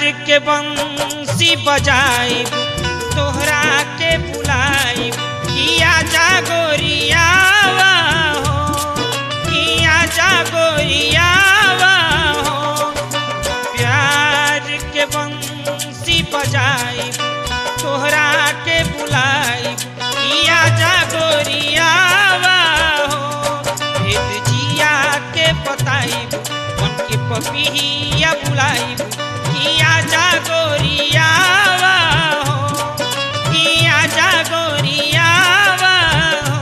के बंसी बजाई तोहरा के बुलाई किया जा गोरियावा हो किया जा गोरियावा हो प्यार के बंसी बजाई तोहरा के बुलाई किया जा गोरियावा हो भेद जिया के बताई मन के पपिया बुलाई किया जा गोरियावा हो किया जा गोरियावा हो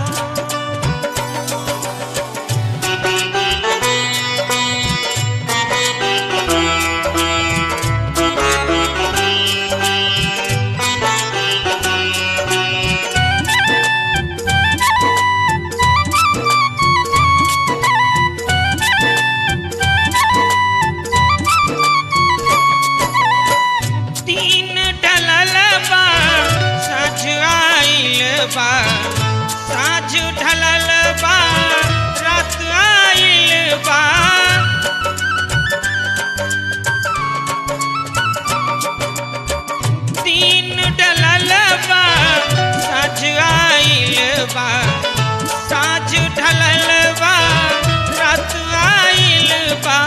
साँझ ढलल बा रात आइल बा दिन ढलल बा साँझ आइल बा साँझ ढलल बा रात आइल बा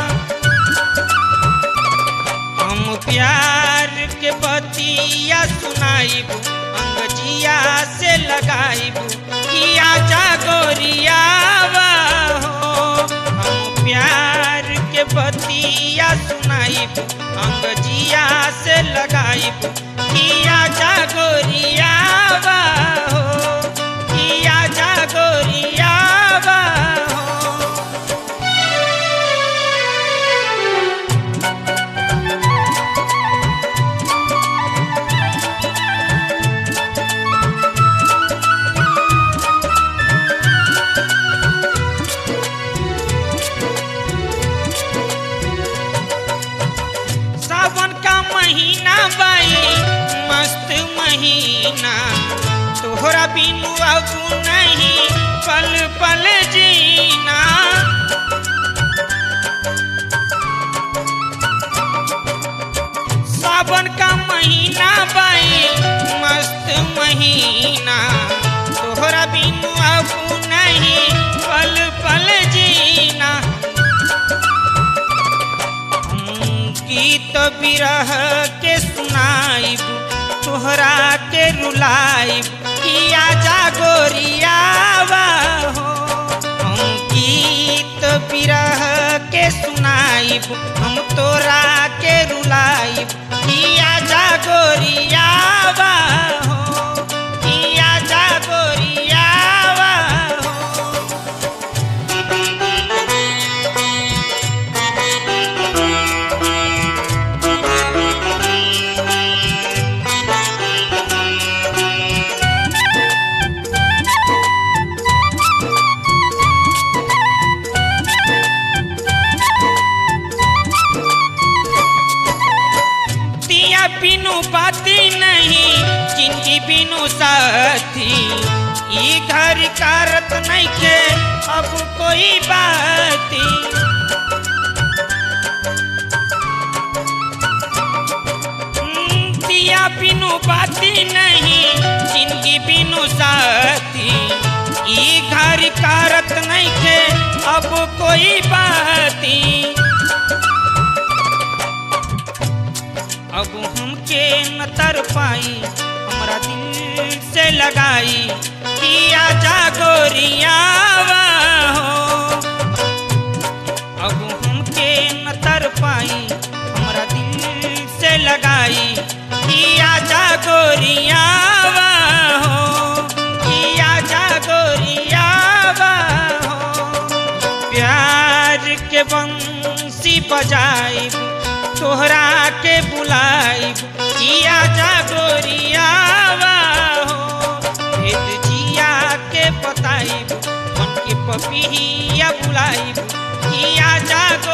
हम प्यार के बतिया सुनाइब अंगजिया से लगाइब किया जा गोरियावा हो हम प्यार के बतिया सुनाइब अंगजिया से लगाइब किया जा गोरियावा हो किया जा गोरियावा हो सावन का महीना बाई मस्त महीना तोहरा बिनु अब नहीं पल पल जीना सावन का महीना बाई मस्त महीना तोहरा बिनु अब नहीं पल पल जीना गीत बिरह के सुनाइब तोहरा के रुलाइब किया जा गोरियावा हो हम गीत बिरह के सुनाइब हम तोरा के रुलाइब किया जा गोरियावा हो किया जा गोरियावा हो बिनु बाती नहीं जिंदगी बिनु साथी ई घर कारत नहीं के अब कोई बाती दिया बिनु बाती नहीं जिंदगी बिनु साथी ई घर कारत नहीं के अब कोई बाती अब हमके न तर पाई हमरा दिल से लगाई किया जा गोरियावा हो अब हमके न तर पाई हमरा दिल से लगाई किया जा गोरियावा हो किया जा गोरियावा हो प्यार के बंसी बजाई तोहरा के बुलाई किया जा गोरियावा हो भेद जिया के बताई मन के पपिया बुलाई किया जा